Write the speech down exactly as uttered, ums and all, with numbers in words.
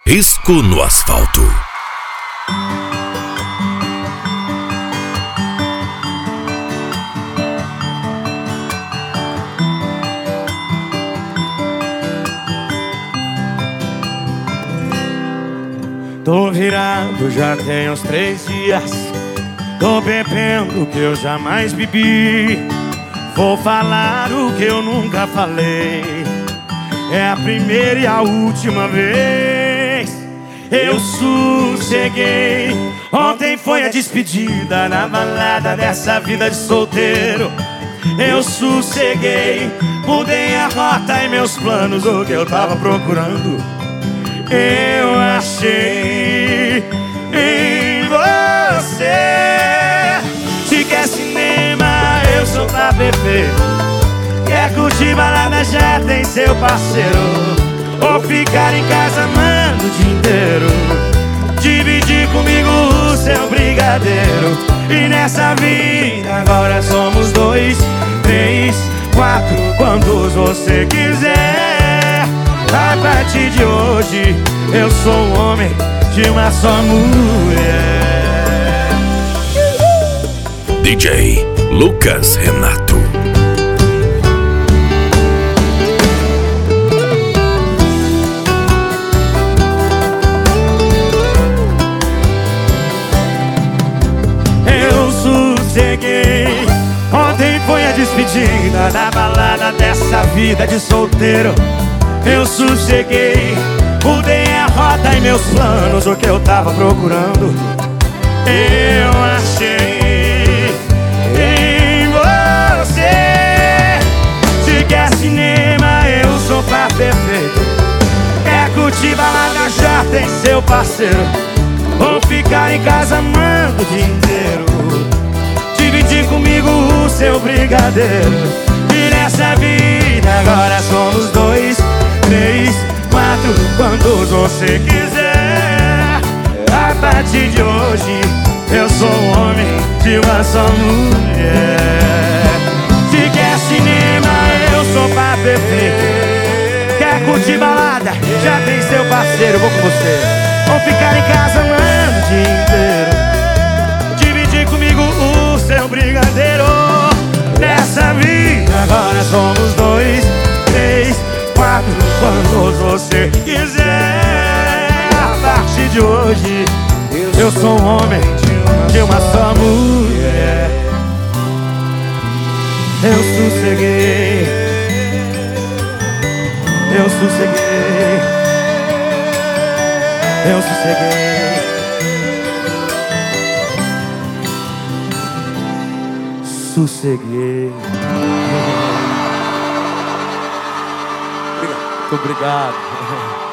Risco no asfalto. Tô virado já tem uns três dias. Tô bebendo o que eu jamais bebi. Vou falar o que eu nunca falei. É a primeira e a última vez. Eu sosseguei. Ontem foi a despedida na balada dessa vida de solteiro. Eu sosseguei. Mudei a rota e meus planos, o que eu tava procurando eu achei em você. Se quer cinema, eu sou pra beber. Quer curtir balada, já tem seu parceiro. Ou ficar em casa amando o dia inteiro. Dividir comigo o seu brigadeiro. E nessa vida agora somos dois, três, quatro, quantos você quiser. A partir de hoje eu sou um homem de uma só mulher. D J Lucas Renato. Eu sosseguei. Ontem foi a despedida da balada dessa vida de solteiro. Eu sosseguei, mudei a rota e meus planos, o que eu tava procurando eu achei em você. Se quer cinema, eu sou pra perfeito. Quer curtir balada, já tem seu parceiro. Ou ficar em casa amando o dia inteiro. Dividir comigo o seu brigadeiro. E nessa vida agora somos dois, três, quatro, quantos você quiser. A partir de hoje eu sou um homem de uma só mulher. Se quer cinema, eu sou pra perfeito. Quer curtir balada, já tem seu parceiro, vou com você. Ou ficar em casa amando o dia inteiro. Dividir comigo o seu brigadeiro. Nessa vida agora somos dois, três, quatro, quantos você quiser. A partir de hoje eu sou um homem de uma só mulher. Eu sosseguei. Eu sosseguei. Eu sosseguei. Sosseguei. Muito obrigado.